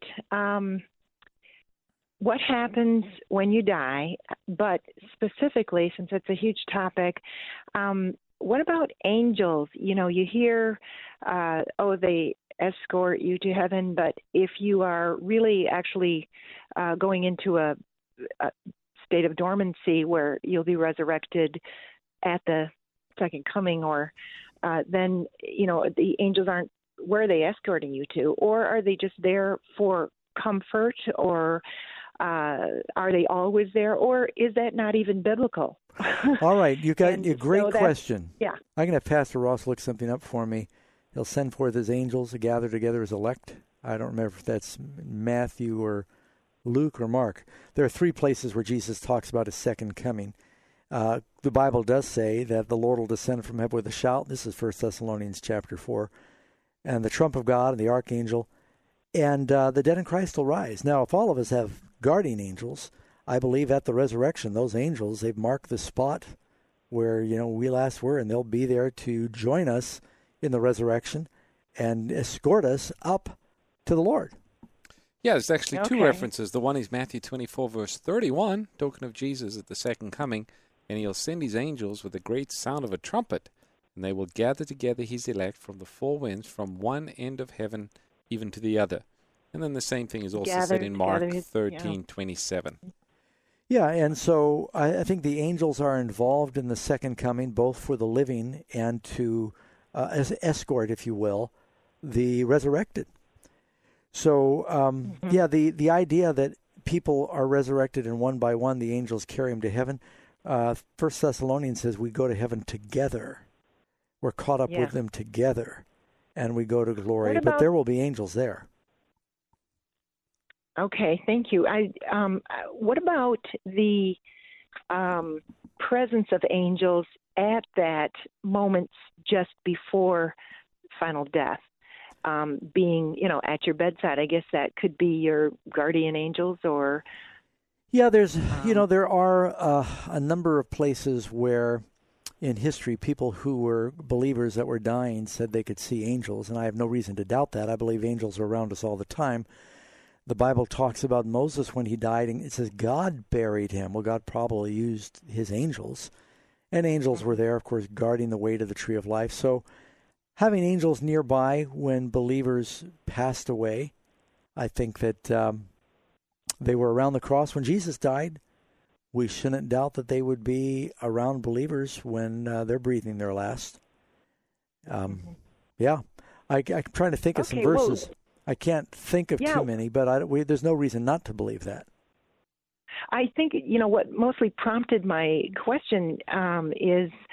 what happens when you die, but specifically, since it's a huge topic, what about angels? You hear, they escort you to heaven, but if you are really actually going into a state of dormancy where you'll be resurrected at the second coming, or then, the angels aren't, where are they escorting you to? Or are they just there for comfort? Or are they always there? Or is that not even biblical? All right. You got a great question. Yeah. I'm going to have Pastor Ross look something up for me. He'll send forth his angels to gather together as elect. I don't remember if that's Matthew or Luke or Mark. There are three places where Jesus talks about his second coming. The Bible does say that the Lord will descend from heaven with a shout. This is 1 Thessalonians chapter 4. And the trump of God and the archangel, and the dead in Christ will rise. Now, if all of us have guardian angels, I believe at the resurrection, those angels, they've marked the spot where, we last were, and they'll be there to join us in the resurrection and escort us up to the Lord. Yeah, there's actually two references. The one is Matthew 24, verse 31, talking of Jesus at the second coming, and he'll send his angels with a great sound of a trumpet, and they will gather together his elect from the four winds, from one end of heaven even to the other. And then the same thing is also said in Mark 13:27. Yeah, and so I think the angels are involved in the second coming, both for the living and to escort, if you will, the resurrected. So, the idea that people are resurrected and one by one the angels carry them to heaven, 1 Thessalonians says we go to heaven together. We're caught up with them together, and we go to glory. But there will be angels there. Okay, thank you. What about the presence of angels at that moment just before final death? Being, at your bedside, I guess that could be your guardian angels, or... Yeah, there's, there are a number of places where in history people who were believers that were dying said they could see angels, and I have no reason to doubt that. I believe angels are around us all the time. The Bible talks about Moses when he died, and it says God buried him. Well, God probably used his angels, and angels were there, of course, guarding the way to the tree of life. So having angels nearby when believers passed away, I think that they were around the cross when Jesus died. We shouldn't doubt that they would be around believers when they're breathing their last. Yeah, I'm trying to think of some verses. Well, I can't think of too many, but there's no reason not to believe that. I think, what mostly prompted my question is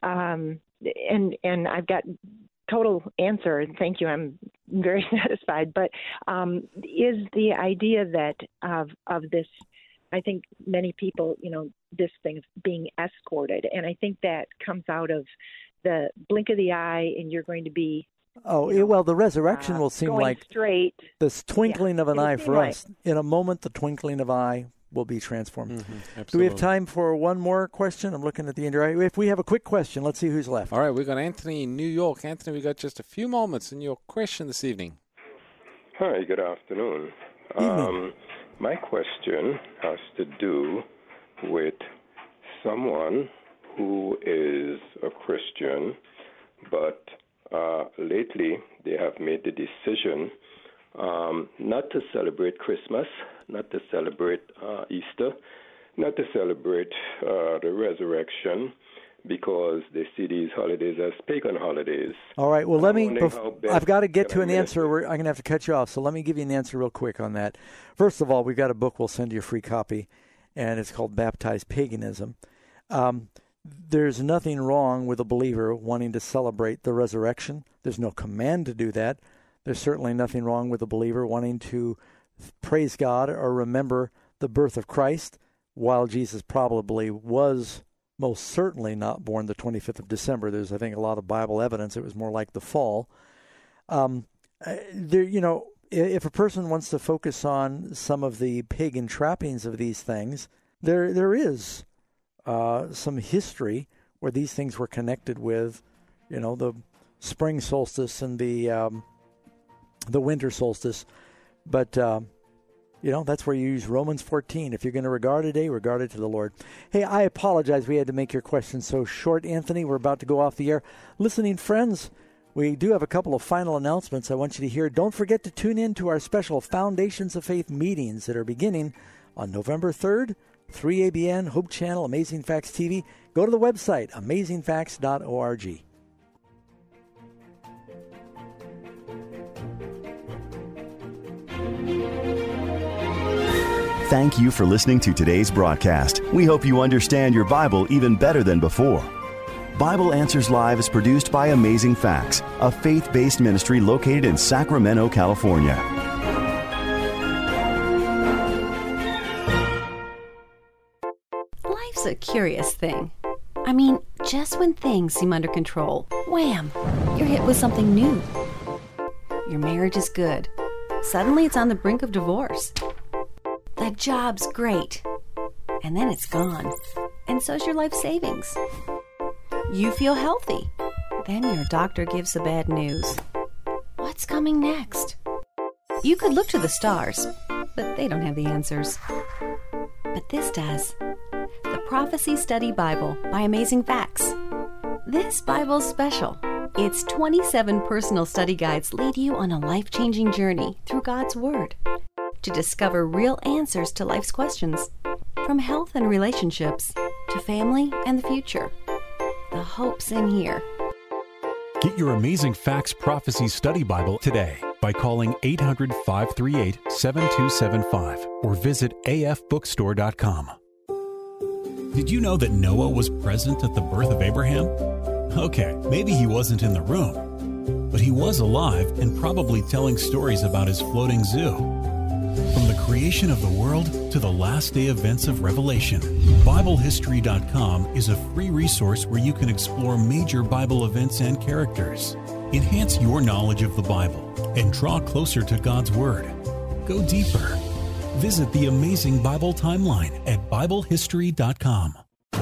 and I've got total answer, and thank you, I'm very satisfied, but is the idea that of this, I think many people, this thing of being escorted, and I think that comes out of the blink of the eye, and you're going to be the resurrection will seem like straight. This twinkling of an eye for like us. In a moment, the twinkling of an eye will be transformed. Mm-hmm, do we have time for one more question? I'm looking at the end. If we have a quick question, let's see who's left. All right, we've got Anthony in New York. Anthony, we've got just a few moments in your question this evening. Hi, good afternoon. My question has to do with someone who is a Christian, but lately they have made the decision not to celebrate Christmas, not to celebrate Easter, not to celebrate the resurrection, because they see these holidays as pagan holidays. All right, well, I've got to get to an answer. I'm going to have to cut you off, so let me give you an answer real quick on that. First of all, we've got a book we'll send you a free copy, and it's called Baptized Paganism. There's nothing wrong with a believer wanting to celebrate the resurrection. There's no command to do that. There's certainly nothing wrong with a believer wanting to praise God or remember the birth of Christ, while Jesus probably was most certainly not born the 25th of December. There's, I think, a lot of Bible evidence it was more like the fall. If a person wants to focus on some of the pagan trappings of these things, there is some history where these things were connected with, the spring solstice and the winter solstice. But that's where you use Romans 14. If you're going to regard a day, regard it to the Lord. Hey, I apologize we had to make your question so short, Anthony. We're about to go off the air. Listening friends, we do have a couple of final announcements I want you to hear. Don't forget to tune in to our special Foundations of Faith meetings that are beginning on November 3rd, 3 ABN, Hope Channel, Amazing Facts TV. Go to the website, amazingfacts.org. Thank you for listening to today's broadcast. We hope you understand your Bible even better than before. Bible Answers Live is produced by Amazing Facts, a faith-based ministry located in Sacramento, California. Life's a curious thing. I mean, just when things seem under control, wham, you're hit with something new. Your marriage is good. Suddenly it's on the brink of divorce. The job's great. And then it's gone. And so's your life savings. You feel healthy. Then your doctor gives the bad news. What's coming next? You could look to the stars, but they don't have the answers. But this does. The Prophecy Study Bible by Amazing Facts. This Bible's special. Its 27 personal study guides lead you on a life-changing journey through God's Word to discover real answers to life's questions, from health and relationships to family and the future. The hope's in here. Get your Amazing Facts Prophecy Study Bible today by calling 800-538-7275 or visit afbookstore.com. Did you know that Noah was present at the birth of Abraham? Okay, maybe he wasn't in the room, but he was alive and probably telling stories about his floating zoo. From the creation of the world to the last day events of Revelation, BibleHistory.com is a free resource where you can explore major Bible events and characters. Enhance your knowledge of the Bible and draw closer to God's Word. Go deeper. Visit the Amazing Bible Timeline at BibleHistory.com.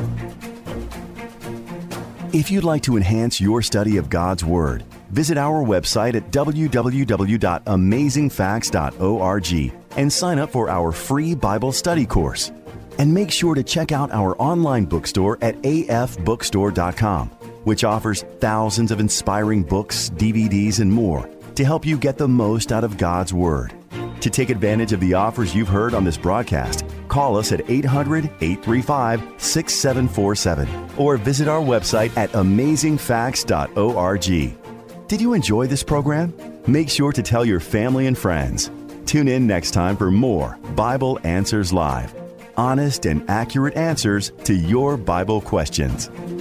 If you'd like to enhance your study of God's Word, visit our website at www.amazingfacts.org and sign up for our free Bible study course. And make sure to check out our online bookstore at afbookstore.com, which offers thousands of inspiring books, DVDs, and more to help you get the most out of God's Word. To take advantage of the offers you've heard on this broadcast, call us at 800-835-6747 or visit our website at amazingfacts.org. Did you enjoy this program? Make sure to tell your family and friends. Tune in next time for more Bible Answers Live. Honest and accurate answers to your Bible questions.